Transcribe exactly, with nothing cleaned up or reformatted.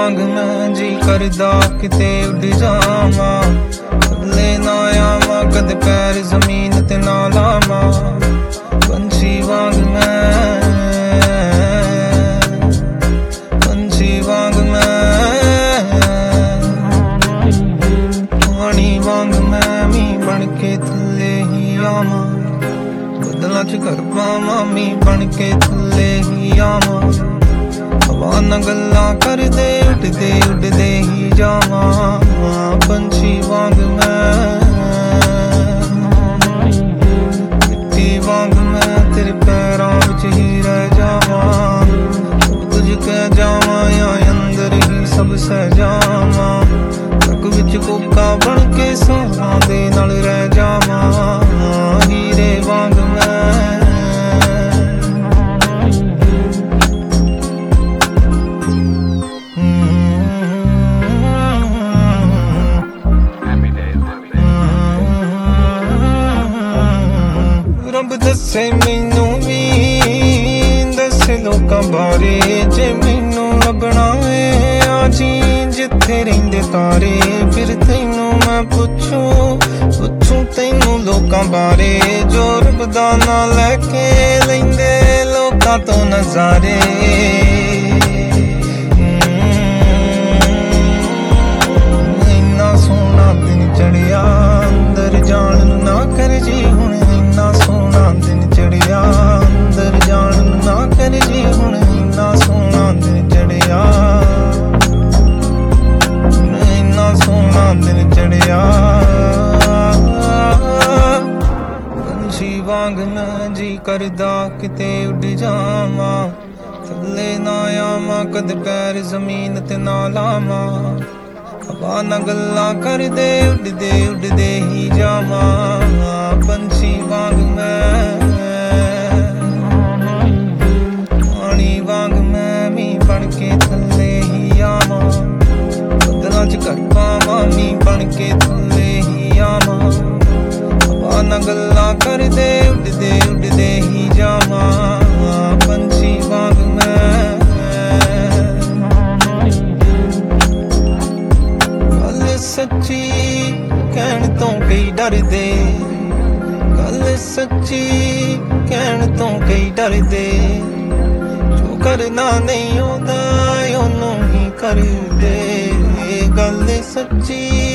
वांग मैं जी करदा किते उड़ जावां, थल्ले ना आवां कद पैर जमीन ते ना लावां। पंछी वांग मैं, पंछी वांग मैं, पानी वांग मैं मी बन के थल्ले ही आवां, बदलां च घर पावां मी बन के थल्ले ही आवां। हवा नाल गल्लां करदे उड़दे उड़दे ही जावां, पंछी वांग मैं, मिट्टी वांग मैं तेरे पैरां विच ही रह जावां। सब कुछ कह जावां या अंदर ही सब सह जावां, रग विच कोका बन के साहां दे नाल रह जावां। हीरे वांग मैं, रब दसे मैनू भी दसे लोकां बारे, जे मैनू लभना है आजी जिथे रहिंदे तारे। फिर तैनू मैं पुछूं पुछूं तैनू लोकां बारे, जो रब दा नां लैके लैंदे लोकां तो नज़ारे। इन्ना सोहना दिन चढ़िया अंदर जान ना कर जी हुण, इन्ना सोहना दिन चढ़िया अंदर जान ना कर जी हुण, इन्ना सोहना दिन चढ़िया, इन्ना सोहना दिन चढ़िया। पंछी वांग मैं जी करदा किते उड़ जावां, थल्ले ना आवां कद पैर जमीन ते ना लावां। हवा नाल गल्लां करदे उड़दे उड़दे ही जावां, पंछी वांग मैं, पानी वांग मैं मी बन के थल्ले ही आवां, बदलां च घर पावां मी बन के थल्ले ही आवां। हवा नाल गल्लां करदे उड़दे उड़दे ही जावां, पंछी वांग मैं। सच्ची कहण तो कई डरदे, गल सच्ची कहण तो कई डरदे, जो करना नहीं आउंदा ओनू ही करदे। गल सच्ची